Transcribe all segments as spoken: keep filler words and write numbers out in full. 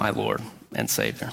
my Lord and Savior.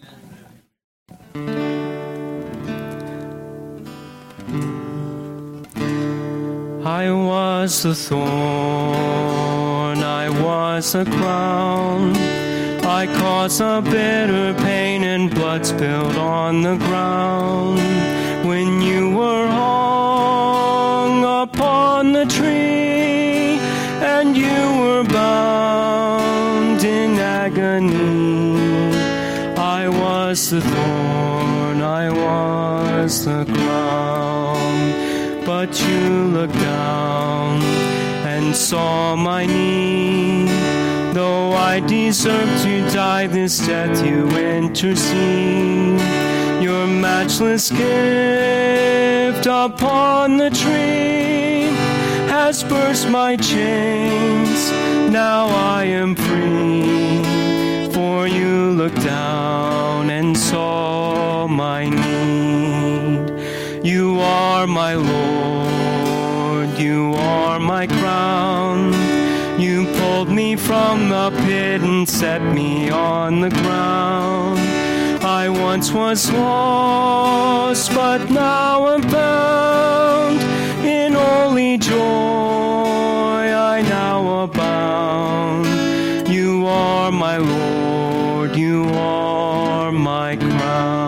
I was the thorn, I was the crown, I caused a bitter pain and blood spilled on the ground. When you were hung upon the tree, and you were bound in agony, I was the thorn, I was the crown. But you looked down and saw my need. Though I deserve to die this death, you intercede. Your matchless gift upon the tree has burst my chains. Now I am free. For you looked down and saw my need. You are my Lord, you are my crown. You pulled me from the pit and set me on the ground. I once was lost, but now am found. In holy joy I now abound. You are my Lord, you are my crown.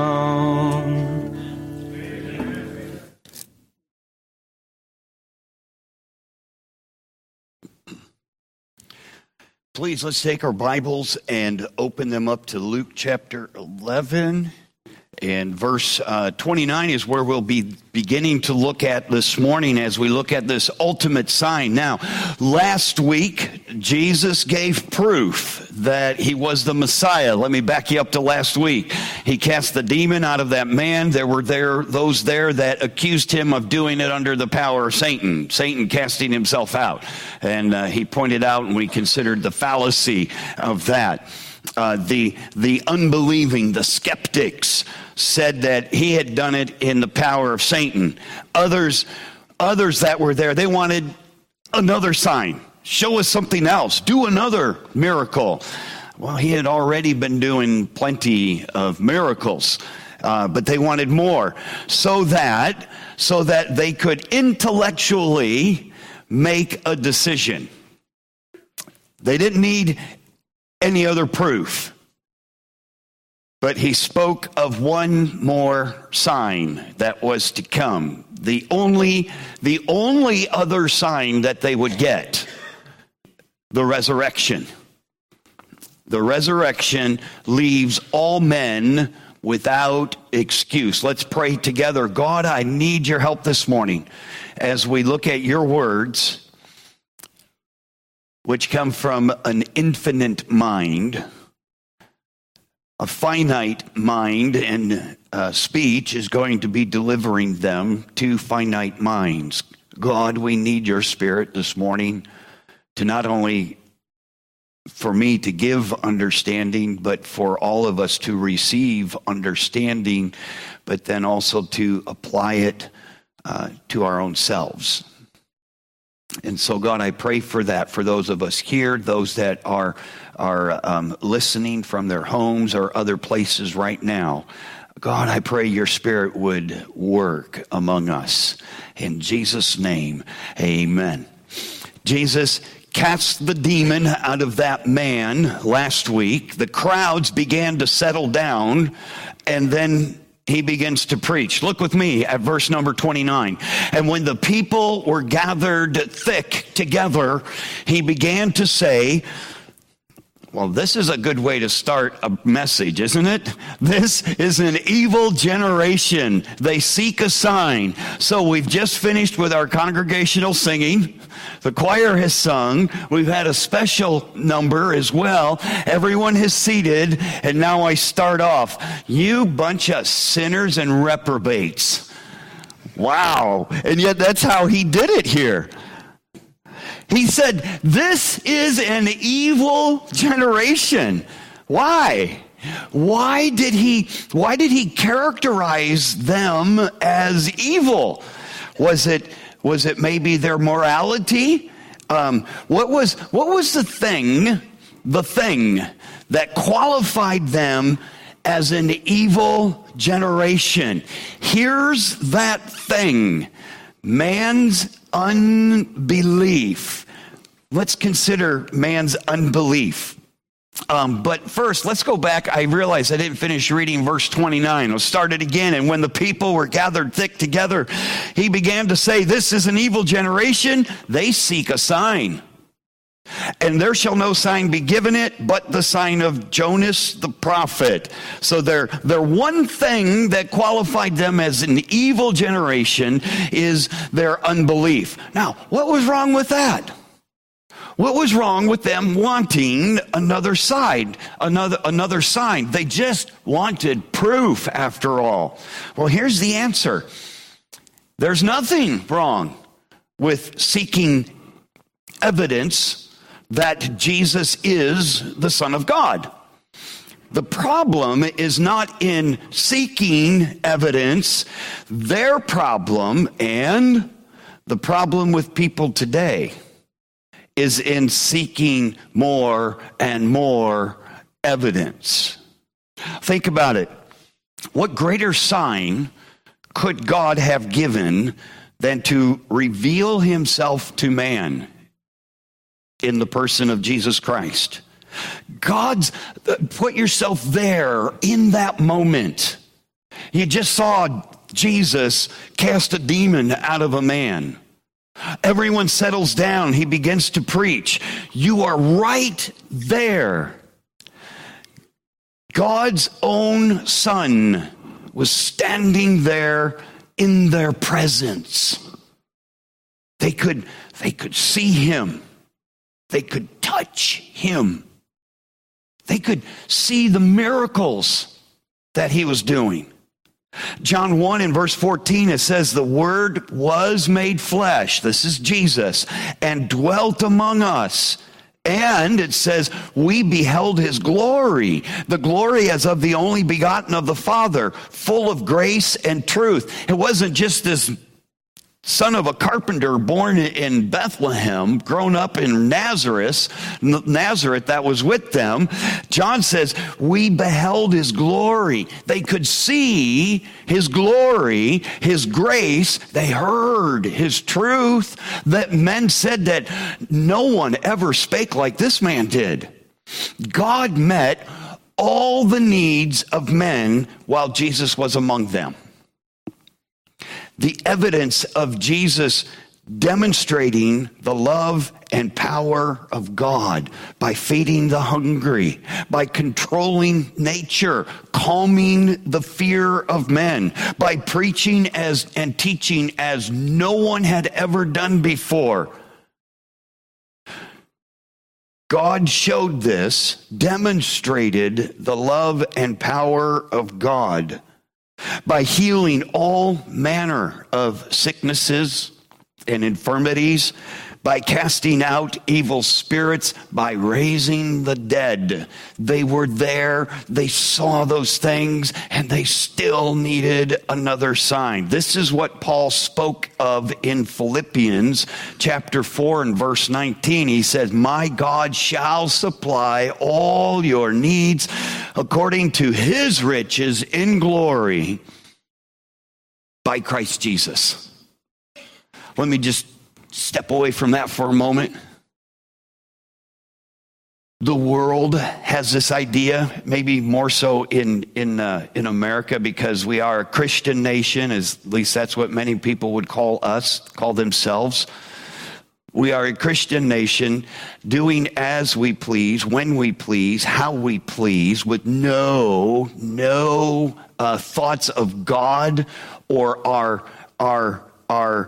Please, let's take our Bibles and open them up to Luke chapter eleven. And verse uh, twenty-nine is where we'll be beginning to look at this morning as we look at this ultimate sign. Now, last week, Jesus gave proof that he was the Messiah. Let me back you up to last week. He cast the demon out of that man. There were there those there that accused him of doing it under the power of Satan, Satan casting himself out. And uh, he pointed out, and we considered the fallacy of that. Uh, the the unbelieving, the skeptics said that he had done it in the power of Satan. Others, others that were there, they wanted another sign. Show us something else. Do another miracle. Well, he had already been doing plenty of miracles, uh, but they wanted more, so that so that they could intellectually make a decision. They didn't need any other proof. But he spoke of one more sign that was to come. The only, the only other sign that they would get, the resurrection. The resurrection leaves all men without excuse. Let's pray together. God, I need your help this morning as we look at your words, which come from an infinite mind. A finite mind and uh, speech is going to be delivering them to finite minds. God, we need your Spirit this morning to not only for me to give understanding, but for all of us to receive understanding, but then also to apply it uh, to our own selves. And so, God, I pray for that, for those of us here, those that are are um, listening from their homes or other places right now. God, I pray your Spirit would work among us. In Jesus' name, amen. Jesus cast the demon out of that man last week. The crowds began to settle down, and then he begins to preach. Look with me at verse number twenty-nine. And when the people were gathered thick together, he began to say, well, this is a good way to start a message, isn't it? This is an evil generation. They seek a sign. So we've just finished with our congregational singing. The choir has sung. We've had a special number as well. Everyone has seated. And now I start off. You bunch of sinners and reprobates. Wow. And yet that's how he did it here. He said, this is an evil generation. Why? Why did he, why did he characterize them as evil? Was it, was it maybe their morality? Um, what was, what was the thing, the thing that qualified them as an evil generation. Here's that thing, man's unbelief. Let's consider man's unbelief. Um, but first, let's go back. I realized I didn't finish reading verse twenty-nine. I'll start it again. And when the people were gathered thick together, he began to say, this is an evil generation. They seek a sign. And there shall no sign be given it, but the sign of Jonas the prophet. So their, their one thing that qualified them as an evil generation is their unbelief. Now, what was wrong with that? What was wrong with them wanting another side, another, another sign? They just wanted proof, after all. Well, here's the answer. There's nothing wrong with seeking evidence that Jesus is the Son of God. The problem is not in seeking evidence. Their problem, and the problem with people today, is in seeking more and more evidence. Think about it. What greater sign could God have given than to reveal himself to man in the person of Jesus Christ? God's, put yourself there in that moment. You just saw Jesus cast a demon out of a man. Everyone settles down. He begins to preach. You are right there. God's own Son was standing there in their presence. They could, they could see him. They could touch him. They could see the miracles that he was doing. John one in verse fourteen, it says, the Word was made flesh. This is Jesus. And dwelt among us. And it says, we beheld his glory. The glory as of the only begotten of the Father, full of grace and truth. It wasn't just this son of a carpenter born in Bethlehem, grown up in Nazareth, Nazareth that was with them. John says, we beheld his glory. They could see his glory, his grace. They heard his truth. That men said that no one ever spake like this man did. God met all the needs of men while Jesus was among them. The evidence of Jesus demonstrating the love and power of God by feeding the hungry, by controlling nature, calming the fear of men, by preaching as and teaching as no one had ever done before. God showed this, demonstrated the love and power of God by healing all manner of sicknesses and infirmities, by casting out evil spirits, by raising the dead. They were there, they saw those things, and they still needed another sign. This is what Paul spoke of in Philippians chapter four and verse nineteen. He says, my God shall supply all your needs according to his riches in glory by Christ Jesus. Let me just step away from that for a moment. The world has this idea, maybe more so in in uh, in America, because we are a Christian nation, as, at least that's what many people would call us, call themselves. We are a Christian nation doing as we please, when we please, how we please, with no, no uh, thoughts of God or our, our, our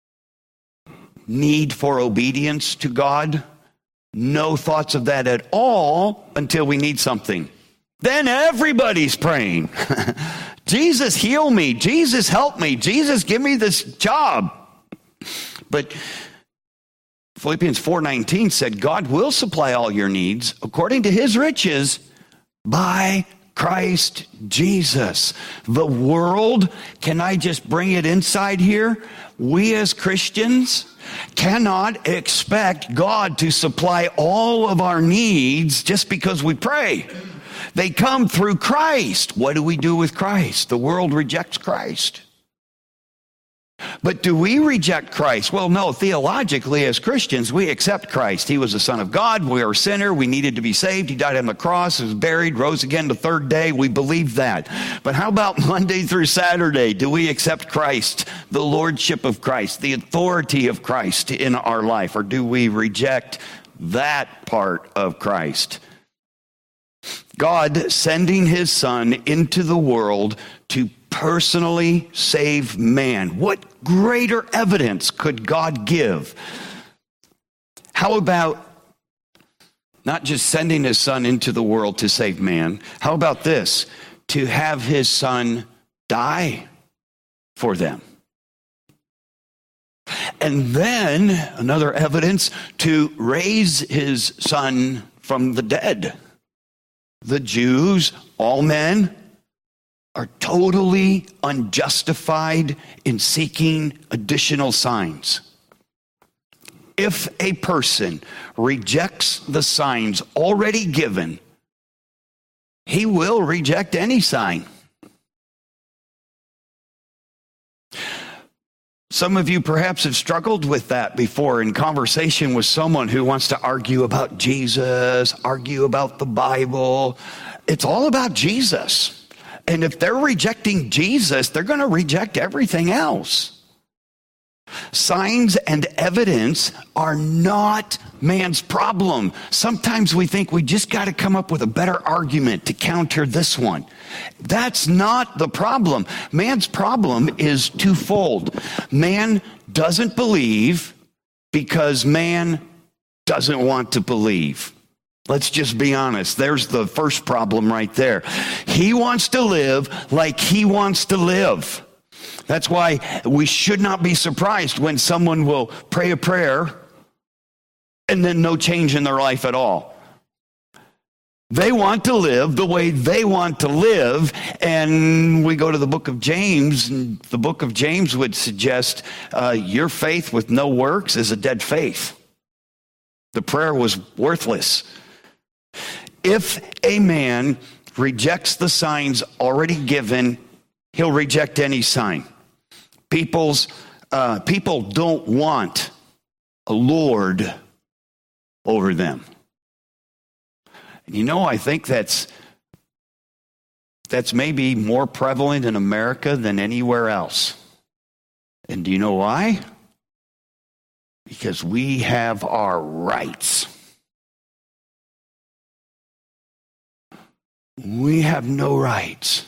need for obedience to God. No thoughts of that at all until we need something. Then everybody's praying. Jesus, heal me. Jesus, help me. Jesus, give me this job. But Philippians four nineteen said, God will supply all your needs according to his riches by Christ Jesus. The world, can I just bring it inside here? We as Christians cannot expect God to supply all of our needs just because we pray. They come through Christ. What do we do with Christ? The world rejects Christ. But do we reject Christ? Well, no, theologically as Christians, we accept Christ. He was the Son of God. We are a sinner. We needed to be saved. He died on the cross, was buried, rose again the third day. We believe that. But how about Monday through Saturday? Do we accept Christ, the lordship of Christ, the authority of Christ in our life? Or do we reject that part of Christ? God sending his Son into the world to personally save man. What greater evidence could God give? How about not just sending his Son into the world to save man? How about this? To have his Son die for them. And then another evidence, to raise his Son from the dead. The Jews, all men, are totally unjustified in seeking additional signs. If a person rejects the signs already given, he will reject any sign. Some of you perhaps have struggled with that before in conversation with someone who wants to argue about Jesus, argue about the Bible. It's all about Jesus. And if they're rejecting Jesus, they're going to reject everything else. Signs and evidence are not man's problem. Sometimes we think we just got to come up with a better argument to counter this one. That's not the problem. Man's problem is twofold. Man doesn't believe because man doesn't want to believe. Let's just be honest. There's the first problem right there. He wants to live like he wants to live. That's why we should not be surprised when someone will pray a prayer and then no change in their life at all. They want to live the way they want to live, and we go to the book of James, and the book of James would suggest uh, your faith with no works is a dead faith. The prayer was worthless. If a man rejects the signs already given, he'll reject any sign. People's uh, people don't want a Lord over them. And you know, I think that's that's maybe more prevalent in America than anywhere else. And do you know why? Because we have our rights. We have no rights.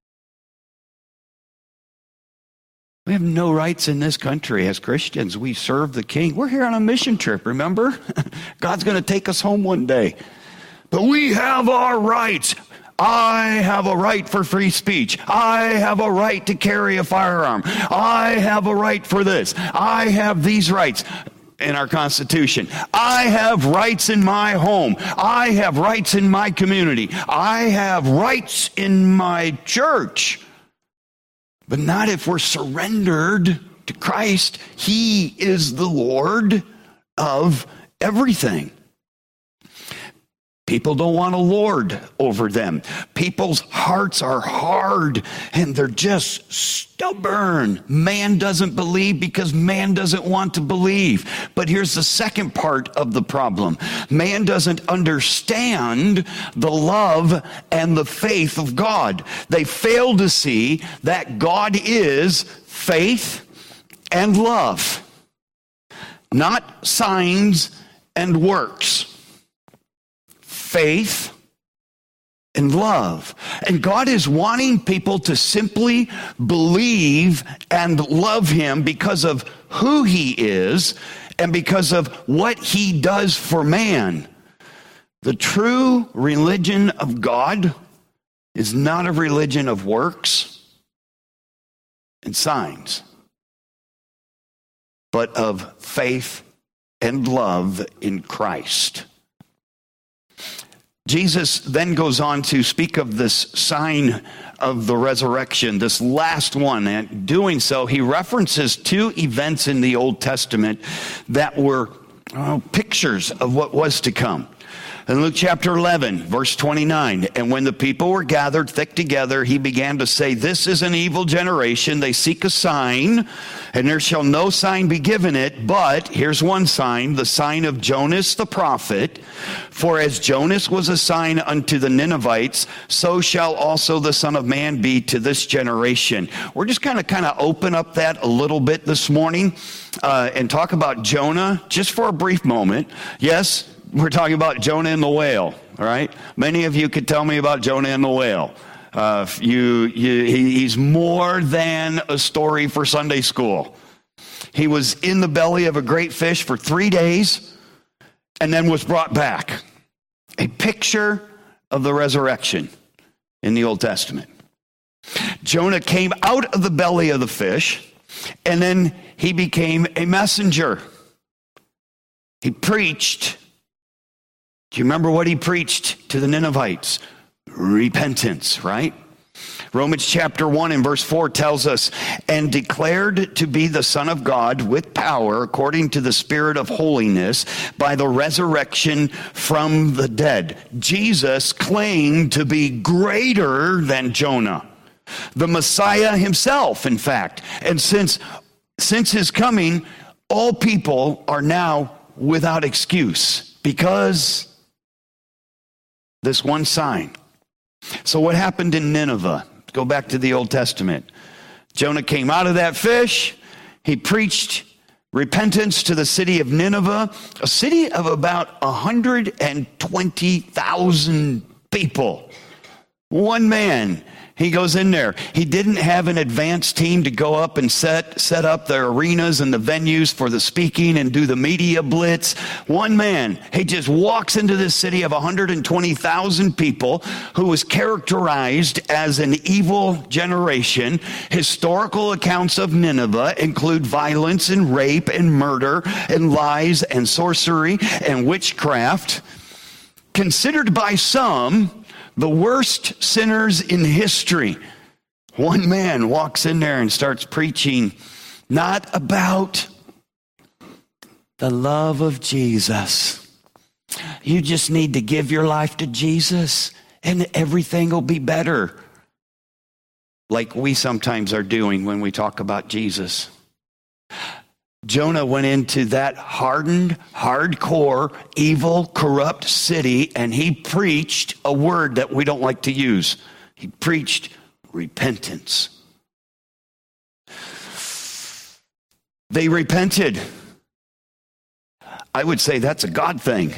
We have no rights in this country as Christians. We serve the King. We're here on a mission trip, remember? God's going to take us home one day. But we have our rights. I have a right for free speech. I have a right to carry a firearm. I have a right for this. I have these rights in our Constitution. I have rights in my home. I have rights in my community. I have rights in my church. But not if we're surrendered to Christ. He is the Lord of everything. People don't want a Lord over them. People's hearts are hard and they're just stubborn. Man doesn't believe because man doesn't want to believe. But here's the second part of the problem. Man doesn't understand the love and the faith of God. They fail to see that God is faith and love, not signs and works. Faith and love. And God is wanting people to simply believe and love him because of who he is and because of what he does for man. The true religion of God is not a religion of works and signs, but of faith and love in Christ. Jesus then goes on to speak of this sign of the resurrection, this last one. And doing so, he references two events in the Old Testament that were oh, pictures of what was to come. In Luke chapter eleven, verse twenty-nine, and when the people were gathered thick together, he began to say, this is an evil generation. They seek a sign, and there shall no sign be given it. But here's one sign, the sign of Jonas the prophet. For as Jonas was a sign unto the Ninevites, so shall also the Son of Man be to this generation. We're just kind of kind of open up that a little bit this morning uh, and talk about Jonah just for a brief moment. Yes, we're talking about Jonah and the whale, all right? Many of you could tell me about Jonah and the whale. Uh, you, you, he, he's more than a story for Sunday school. He was in the belly of a great fish for three days and then was brought back. A picture of the resurrection in the Old Testament. Jonah came out of the belly of the fish, and then he became a messenger. He preached. Do you remember what he preached to the Ninevites? Repentance, right? Romans chapter one and verse four tells us, and declared to be the Son of God with power according to the Spirit of holiness by the resurrection from the dead. Jesus claimed to be greater than Jonah, the Messiah himself, in fact. And since, since his coming, all people are now without excuse because this one sign. So what happened in Nineveh? Go back to the Old Testament. Jonah came out of that fish. He preached repentance to the city of Nineveh, a city of about one hundred twenty thousand people. One man. He goes in there. He didn't have an advanced team to go up and set, set up the arenas and the venues for the speaking and do the media blitz. One man, he just walks into this city of one hundred twenty thousand people who was characterized as an evil generation. Historical accounts of Nineveh include violence and rape and murder and lies and sorcery and witchcraft. Considered by some the worst sinners in history. One man walks in there and starts preaching not about the love of Jesus. You just need to give your life to Jesus and everything will be better. Like we sometimes are doing when we talk about Jesus. Jonah went into that hardened, hardcore, evil, corrupt city, and he preached a word that we don't like to use. He preached repentance. They repented. I would say that's a God thing.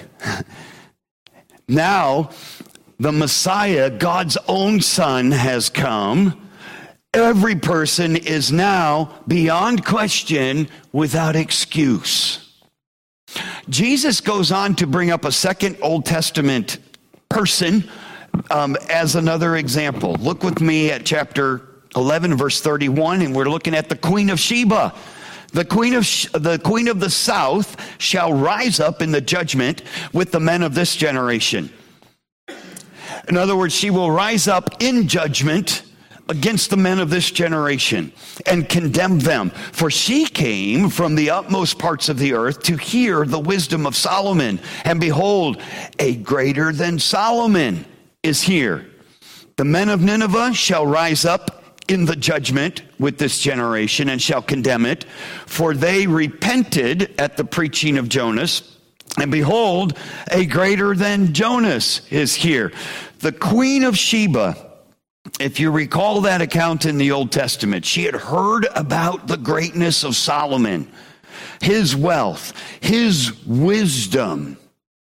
Now, the Messiah, God's own Son, has come. Every person is now, beyond question, without excuse. Jesus goes on to bring up a second Old Testament person um, as another example. Look with me at chapter eleven, verse thirty-one, and we're looking at the Queen of Sheba. The queen of the queen of the south shall rise up in the judgment with the men of this generation. In other words, she will rise up in judgment against the men of this generation and condemn them. For she came from the utmost parts of the earth to hear the wisdom of Solomon. And behold, a greater than Solomon is here. The men of Nineveh shall rise up in the judgment with this generation and shall condemn it. For they repented at the preaching of Jonas. And behold, a greater than Jonas is here. The Queen of Sheba, if you recall that account in the Old Testament, she had heard about the greatness of Solomon, his wealth, his wisdom.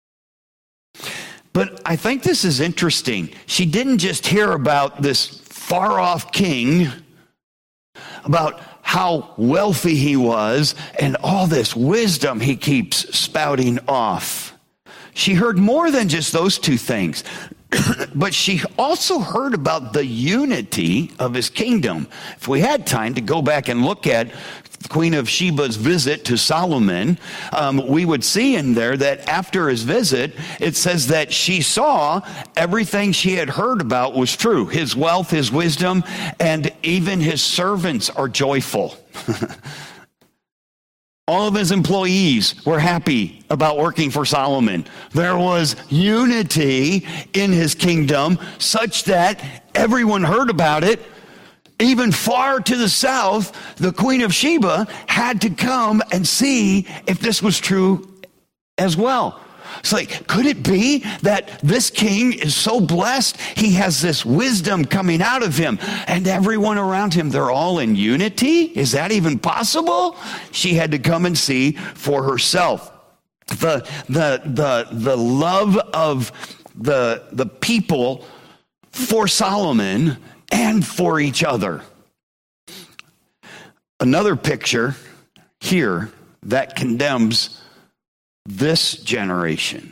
But I think this is interesting. She didn't just hear about this far-off king, about how wealthy he was, and all this wisdom he keeps spouting off. She heard more than just those two things. But she also heard about the unity of his kingdom. If we had time to go back and look at Queen of Sheba's visit to Solomon, um, we would see in there that after his visit, it says that she saw everything she had heard about was true. His wealth, his wisdom, and even his servants are joyful. All of his employees were happy about working for Solomon. There was unity in his kingdom such that everyone heard about it. Even far to the south, the Queen of Sheba had to come and see if this was true as well. It's like, could it be that this king is so blessed? He has this wisdom coming out of him, and everyone around him, they're all in unity? Is that even possible? She had to come and see for herself. The, the, the, the love of the, the people for Solomon and for each other. Another picture here that condemns this generation.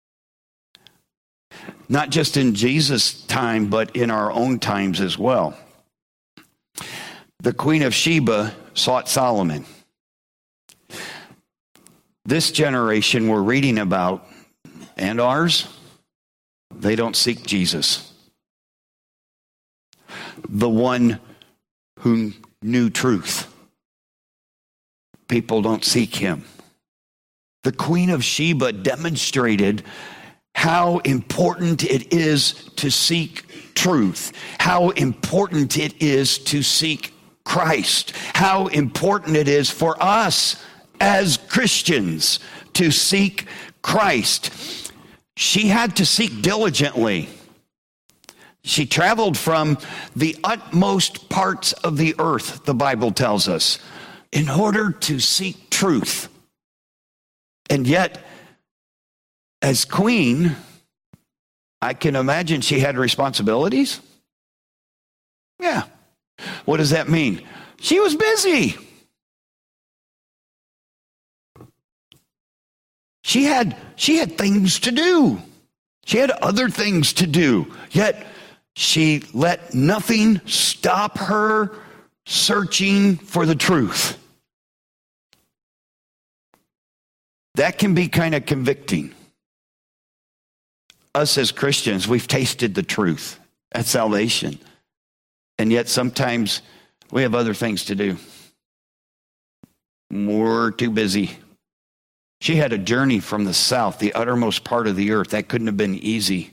Not just in Jesus' time, but in our own times as well. The Queen of Sheba sought Solomon. This generation we're reading about, and ours, they don't seek Jesus. The one who knew truth. People don't seek him. The Queen of Sheba demonstrated how important it is to seek truth, how important it is to seek Christ, how important it is for us as Christians to seek Christ. She had to seek diligently. She traveled from the utmost parts of the earth, the Bible tells us, in order to seek truth. And yet, as queen, I can imagine she had responsibilities. Yeah. What does that mean? She was busy. She had, she had things to do. She had other things to do. Yet, she let nothing stop her searching for the truth. That can be kind of convicting. Us as Christians, we've tasted the truth at salvation. And yet sometimes we have other things to do. We're too busy. She had a journey from the south, the uttermost part of the earth. That couldn't have been easy.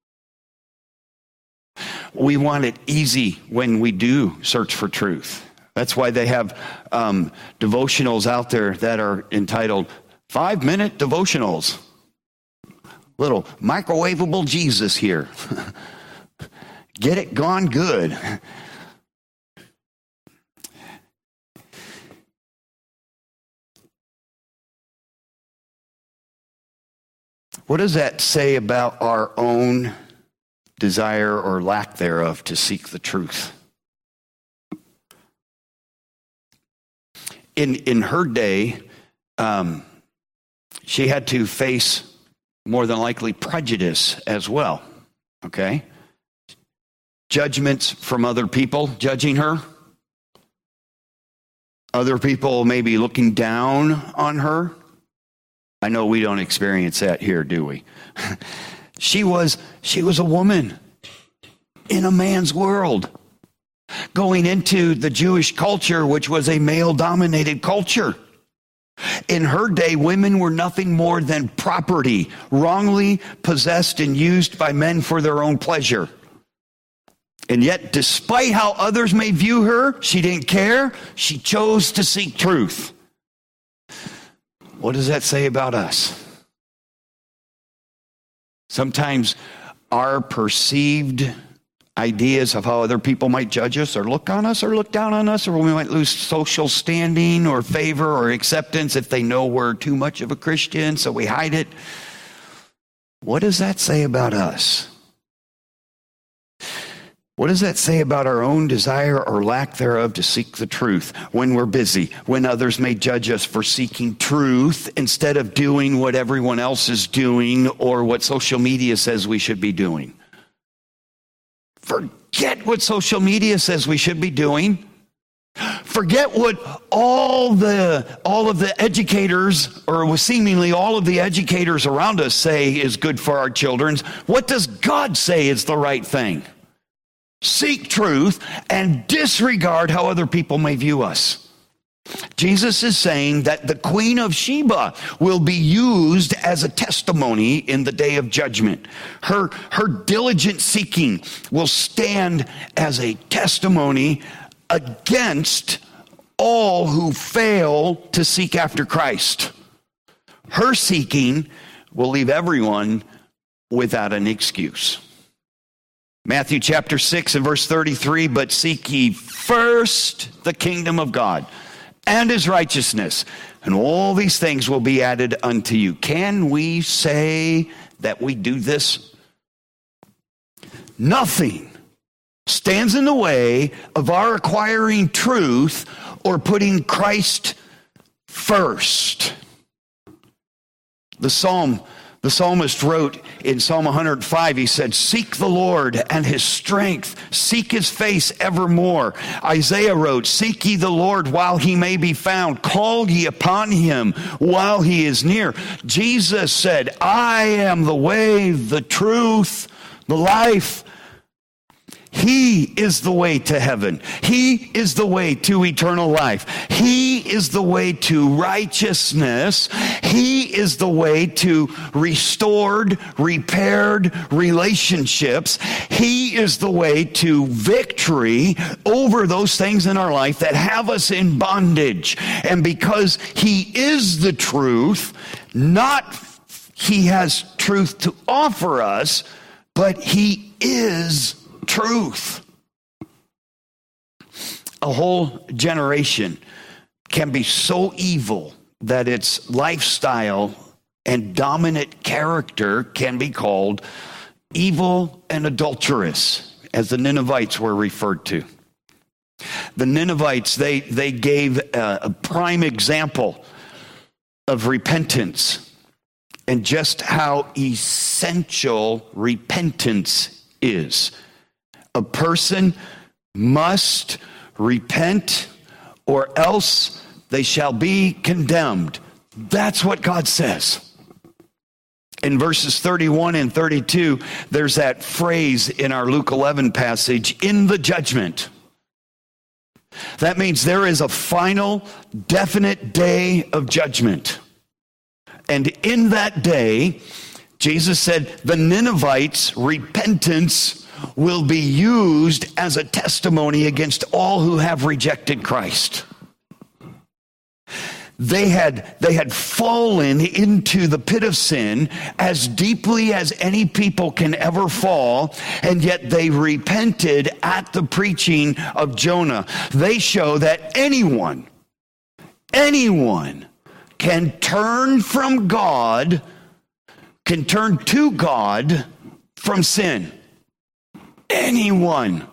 We want it easy when we do search for truth. That's why they have um, devotionals out there that are entitled Five-Minute Devotionals. Little microwavable Jesus here. Get it gone good. What does that say about our own desire or lack thereof to seek the truth? In in her day, um, she had to face more than likely prejudice as well. Okay? Judgments from other people judging her. Other people maybe looking down on her. I know we don't experience that here, do we? She was, she was a woman in a man's world, going into the Jewish culture, which was a male-dominated culture. In her day, women were nothing more than property, wrongly possessed and used by men for their own pleasure. And yet, despite how others may view her, she didn't care. She chose to seek truth. What does that say about us? Sometimes our perceived ideas of how other people might judge us or look on us or look down on us, or we might lose social standing or favor or acceptance if they know we're too much of a Christian, so we hide it. What does that say about us? What does that say about our own desire or lack thereof to seek the truth when we're busy, when others may judge us for seeking truth instead of doing what everyone else is doing or what social media says we should be doing? Forget what social media says we should be doing. forget what all the all of the educators, or seemingly all of the educators around us, say is good for our children. What does God say is the right thing? Seek truth and disregard how other people may view us. Jesus is saying that the Queen of Sheba will be used as a testimony in the day of judgment. Her, her diligent seeking will stand as a testimony against all who fail to seek after Christ. Her seeking will leave everyone without an excuse. Matthew chapter six and verse thirty-three, but seek ye first the kingdom of God and his righteousness, and all these things will be added unto you. Can we say that we do this? Nothing stands in the way of our acquiring truth or putting Christ first. The psalm, the psalmist wrote in Psalm one hundred five, he said, seek the Lord and his strength, seek his face evermore. Isaiah wrote, seek ye the Lord while he may be found, call ye upon him while he is near. Jesus said, I am the way, the truth, the life. He is the way to heaven. He is the way to eternal life. He is the way to righteousness. He is the way to restored, repaired relationships. He is the way to victory over those things in our life that have us in bondage. And because he is the truth, not he has truth to offer us, but he is truth. A whole generation can be so evil that its lifestyle and dominant character can be called evil and adulterous, as the Ninevites were referred to. The Ninevites, they, they gave a, a prime example of repentance and just how essential repentance is. A person must repent or else they shall be condemned. That's what God says. In verses thirty-one and thirty-two, there's that phrase in our Luke eleven passage, in the judgment. That means there is a final, definite day of judgment. And in that day, Jesus said, the Ninevites' repentance will be used as a testimony against all who have rejected Christ. They had, they had fallen into the pit of sin as deeply as any people can ever fall, and yet they repented at the preaching of Jonah. They show that anyone, anyone can turn from God, can turn to God from sin. Anyone,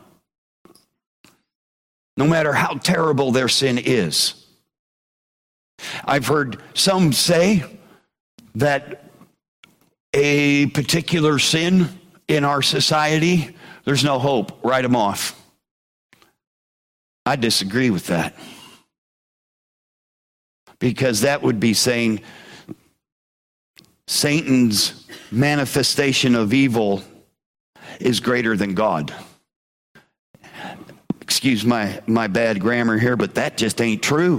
no matter how terrible their sin is. I've heard some say that a particular sin in our society, there's no hope, write them off. I disagree with that. Because that would be saying Satan's manifestation of evil is greater than God. Excuse my, my bad grammar here, but that just ain't true.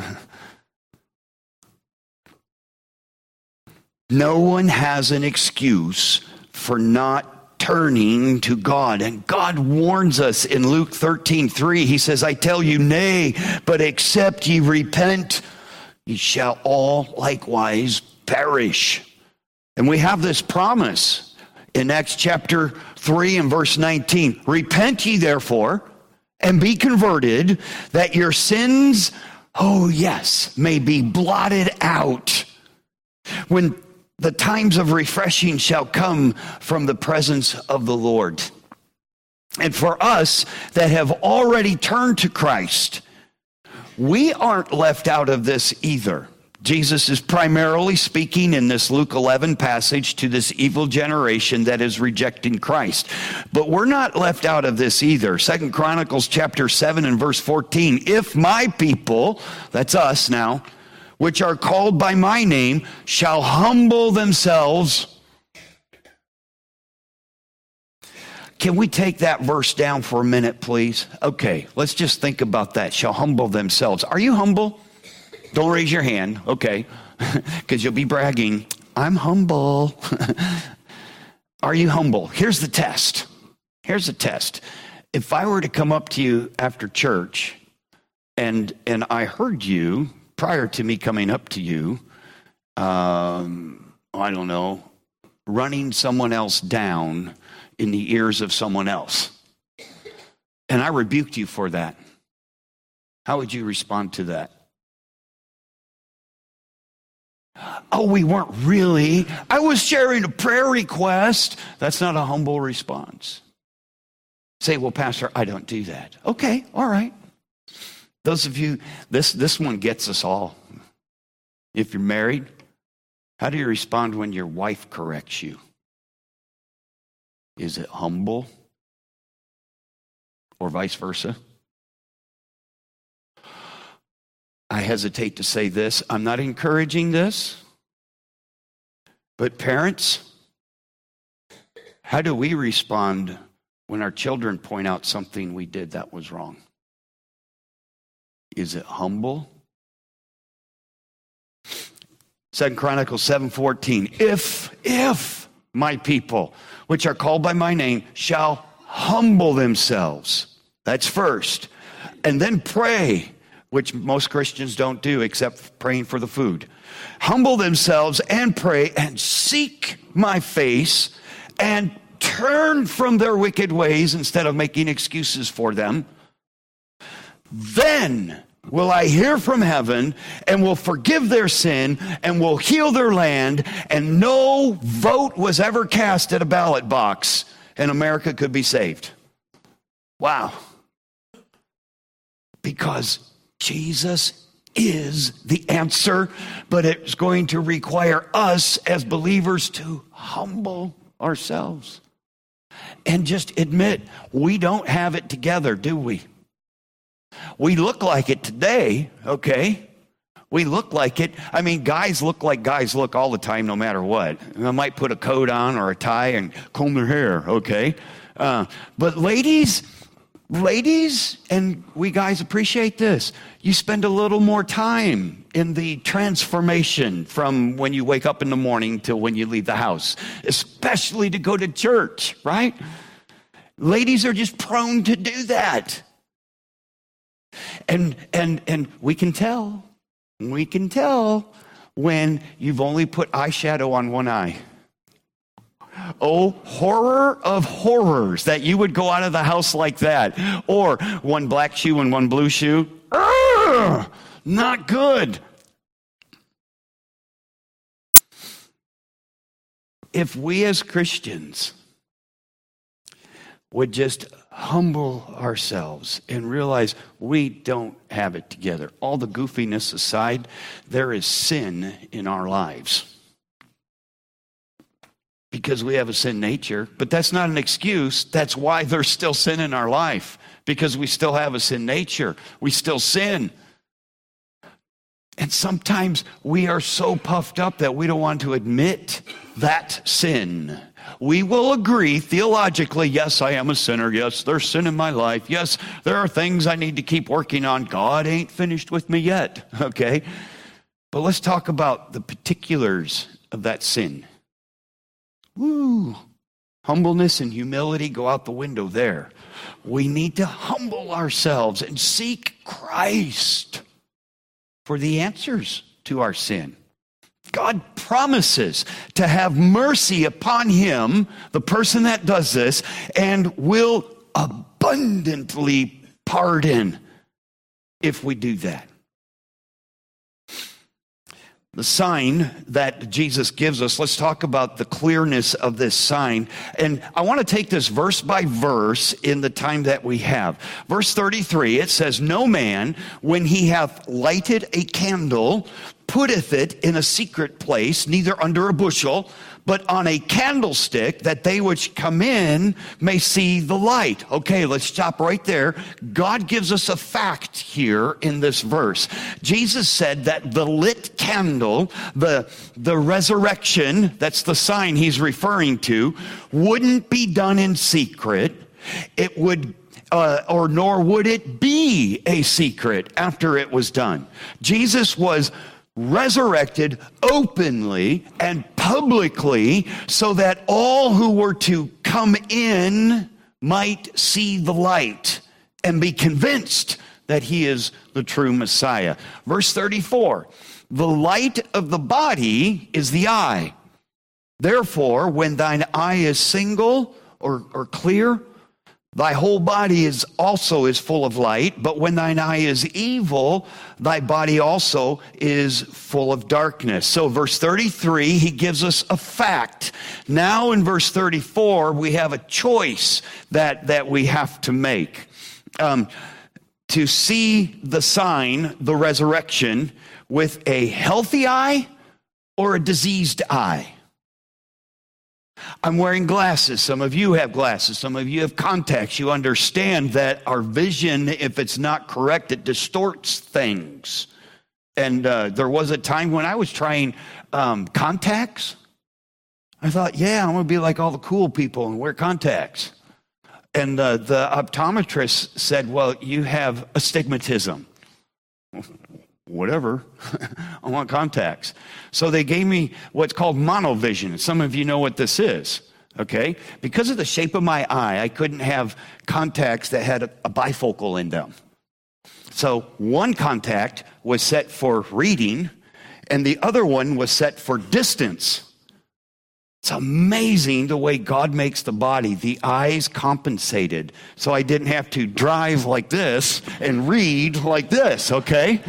No one has an excuse for not turning to God. And God warns us in Luke thirteen three. He says, I tell you, nay, but except ye repent, ye shall all likewise perish. And we have this promise in Acts chapter three and verse nineteen. Repent ye therefore and be converted, that your sins, oh yes, may be blotted out, when the times of refreshing shall come from the presence of the Lord. And for us that have already turned to Christ, we aren't left out of this either. Jesus is primarily speaking in this Luke eleven passage to this evil generation that is rejecting Christ. But we're not left out of this either. Second Chronicles chapter seven and verse fourteen, if my people, that's us now, which are called by my name, shall humble themselves. Can we take that verse down for a minute, please? Okay, let's just think about that. Shall humble themselves. Are you humble? Don't raise your hand, okay, because you'll be bragging. I'm humble. Are you humble? Here's the test. Here's the test. If I were to come up to you after church and and I heard you prior to me coming up to you, um, I don't know, running someone else down in the ears of someone else, and I rebuked you for that, how would you respond to that? Oh, we weren't really. I was sharing a prayer request. That's not a humble response. Say, well, Pastor, I don't do that. Okay, all right. Those of you, this, this one gets us all. If you're married, how do you respond when your wife corrects you? Is it humble? Or vice versa? I hesitate to say this. I'm not encouraging this. But parents, how do we respond when our children point out something we did that was wrong? Is it humble? Second Chronicles seven fourteen. If, if my people, which are called by my name, shall humble themselves. That's first. And then pray, which most Christians don't do except praying for the food. Humble themselves and pray and seek my face and turn from their wicked ways instead of making excuses for them. Then will I hear from heaven and will forgive their sin and will heal their land, and no vote was ever cast at a ballot box and America could be saved. Wow. Because Jesus is the answer, but it's going to require us as believers to humble ourselves and just admit we don't have it together, do we? We look like it today, okay? We look like it. I mean, guys look like guys look all the time, no matter what. I might put a coat on or a tie and comb their hair, okay? Uh, but ladies... Ladies, and we guys appreciate this, you spend a little more time in the transformation from when you wake up in the morning till when you leave the house, especially to go to church, right? Ladies are just prone to do that. And and and we can tell, we can tell when you've only put eyeshadow on one eye. Oh, horror of horrors that you would go out of the house like that. Or one black shoe and one blue shoe. Urgh, not good. If we as Christians would just humble ourselves and realize we don't have it together. All the goofiness aside, there is sin in our lives. Because we have a sin nature, but that's not an excuse. That's why there's still sin in our life, because we still have a sin nature. We still sin. And sometimes we are so puffed up that we don't want to admit that sin. We will agree theologically, yes, I am a sinner. Yes, there's sin in my life. Yes, there are things I need to keep working on. God ain't finished with me yet, okay? But let's talk about the particulars of that sin. Woo! Humbleness and humility go out the window there. We need to humble ourselves and seek Christ for the answers to our sin. God promises to have mercy upon him, the person that does this, and will abundantly pardon if we do that. The sign that Jesus gives us, let's talk about the clearness of this sign. And I want to take this verse by verse in the time that we have. Verse thirty-three, it says, "No man, when he hath lighted a candle, putteth it in a secret place, neither under a bushel, but on a candlestick, that they which come in may see the light. Okay, let's stop right there. God gives us a fact here in this verse. Jesus said that the lit candle, the, the resurrection, that's the sign he's referring to, wouldn't be done in secret. It would Uh, or nor would it be a secret after it was done. Jesus was resurrected openly and publicly so that all who were to come in might see the light and be convinced that he is the true Messiah. Verse thirty-four, the light of the body is the eye. Therefore, when thine eye is single or, or clear, thy whole body is also is full of light, but when thine eye is evil, thy body also is full of darkness. So verse thirty-three, he gives us a fact. Now in verse thirty-four, we have a choice that, that we have to make. Um, to see the sign, the resurrection, with a healthy eye or a diseased eye. I'm wearing glasses. Some of you have glasses. Some of you have contacts. You understand that our vision, if it's not correct, it distorts things. And uh, there was a time when I was trying um, contacts. I thought, yeah, I'm going to be like all the cool people and wear contacts. And uh, the optometrist said, well, you have astigmatism. Whatever, I want contacts. So they gave me what's called monovision. Some of you know what this is, okay? Because of the shape of my eye, I couldn't have contacts that had a, a bifocal in them. So one contact was set for reading, and the other one was set for distance. It's amazing the way God makes the body. The eyes compensated, so I didn't have to drive like this and read like this, okay?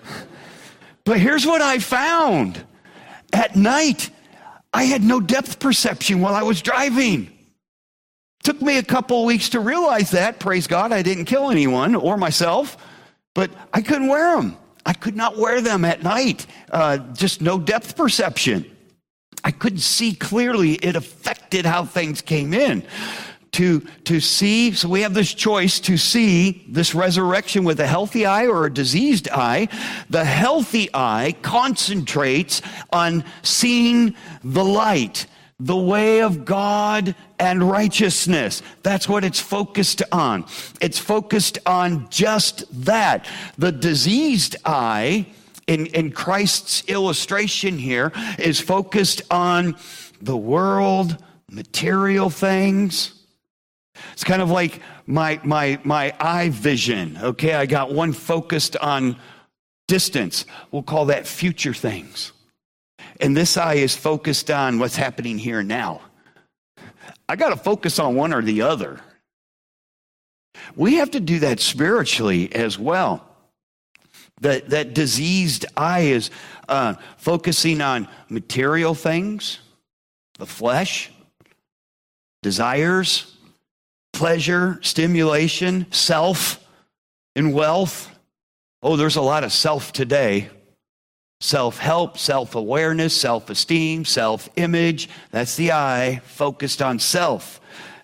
But here's what I found. At night, I had no depth perception while I was driving. Took me a couple of weeks to realize that. Praise God, I didn't kill anyone or myself, but I couldn't wear them. I could not wear them at night. Uh, just no depth perception. I couldn't see clearly. It affected how things came in. To, to see, so we have this choice to see this resurrection with a healthy eye or a diseased eye. The healthy eye concentrates on seeing the light, the way of God and righteousness. That's what it's focused on. It's focused on just that. The diseased eye, in, in Christ's illustration here, is focused on the world, material things. It's kind of like my my my eye vision, okay? I got one focused on distance. We'll call that future things. And this eye is focused on what's happening here now. I got to focus on one or the other. We have to do that spiritually as well. That, that diseased eye is uh, focusing on material things, the flesh, desires, pleasure, stimulation, self, and wealth. Oh, there's a lot of self today. Self-help, self-awareness, self-esteem, self-image. That's the eye focused on self.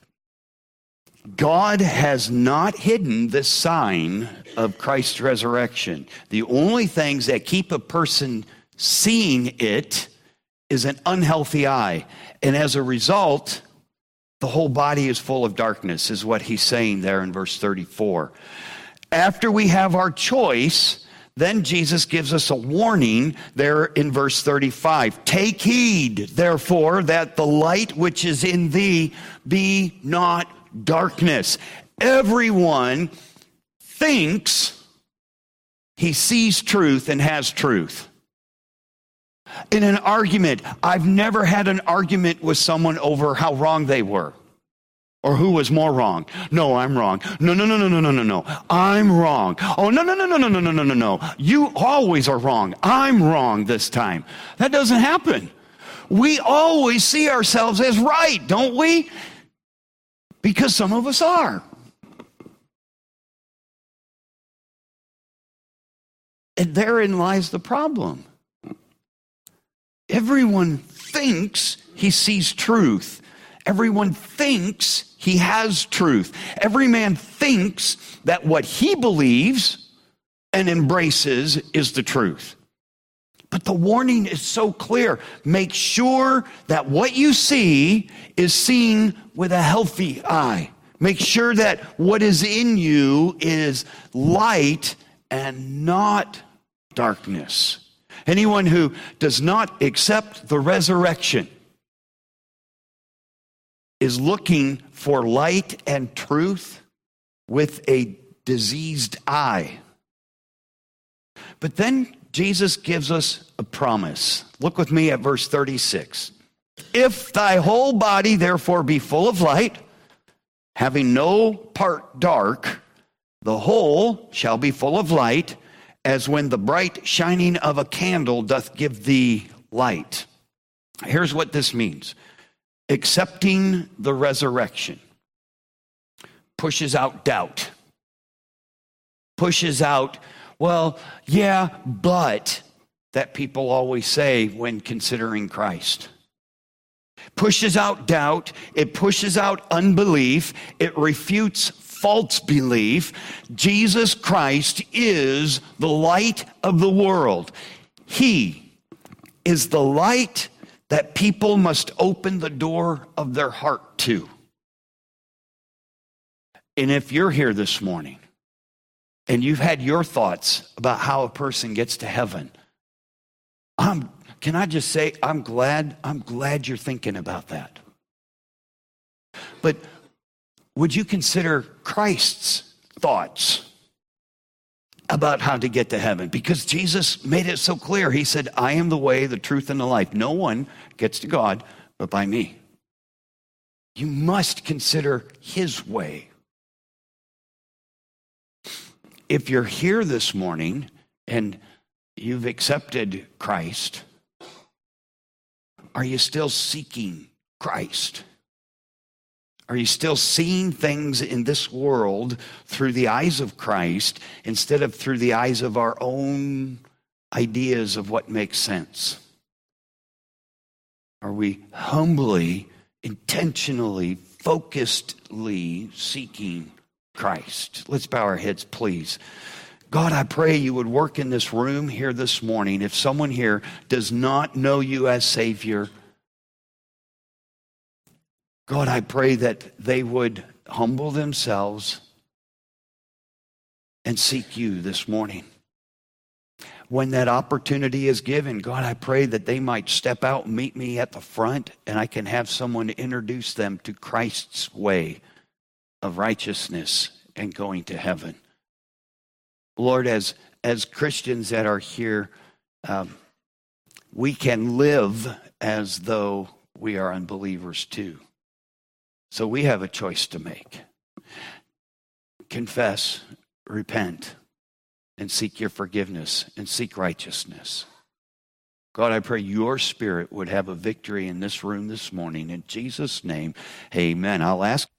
God has not hidden the sign of Christ's resurrection. The only things that keep a person seeing it is an unhealthy eye. And as a result, the whole body is full of darkness, is what he's saying there in verse thirty-four. After we have our choice, then Jesus gives us a warning there in verse thirty-five. Take heed, therefore, that the light which is in thee be not darkness. Everyone thinks he sees truth and has truth. In an argument, I've never had an argument with someone over how wrong they were or who was more wrong. No, I'm wrong. No, no, no, no, no, no, no, no. I'm wrong. Oh, no, no, no, no, no, no, no, no, no, no. You always are wrong. I'm wrong this time. That doesn't happen. We always see ourselves as right, don't we? Because some of us are. And therein lies the problem. Everyone thinks he sees truth. Everyone thinks he has truth. Every man thinks that what he believes and embraces is the truth. But the warning is so clear. Make sure that what you see is seen with a healthy eye. Make sure that what is in you is light and not darkness. Anyone who does not accept the resurrection is looking for light and truth with a diseased eye. But then Jesus gives us a promise. Look with me at verse thirty-six. If thy whole body therefore be full of light, having no part dark, the whole shall be full of light, as when the bright shining of a candle doth give thee light. Here's what this means. Accepting the resurrection pushes out doubt. Pushes out, well, yeah, but that people always say when considering Christ. Pushes out doubt. It pushes out unbelief. It refutes false belief. Jesus Christ is the light of the world. He is the light that people must open the door of their heart to. And if you're here this morning and you've had your thoughts about how a person gets to heaven, I'm, can I just say, I'm glad, I'm glad you're thinking about that. But would you consider Christ's thoughts about how to get to heaven? Because Jesus made it so clear. He said, I am the way, the truth, and the life. No one gets to God but by me. You must consider his way. If you're here this morning and you've accepted Christ, are you still seeking Christ? Are you still seeing things in this world through the eyes of Christ instead of through the eyes of our own ideas of what makes sense? Are we humbly, intentionally, focusedly seeking Christ? Let's bow our heads, please. God, I pray you would work in this room here this morning. If someone here does not know you as Savior, God, I pray that they would humble themselves and seek you this morning. When that opportunity is given, God, I pray that they might step out and meet me at the front, and I can have someone introduce them to Christ's way of righteousness and going to heaven. Lord, as, as Christians that are here, um, we can live as though we are unbelievers too. So we have a choice to make. Confess, repent, and seek your forgiveness and seek righteousness. God, I pray your Spirit would have a victory in this room this morning. In Jesus' name, amen. I'll ask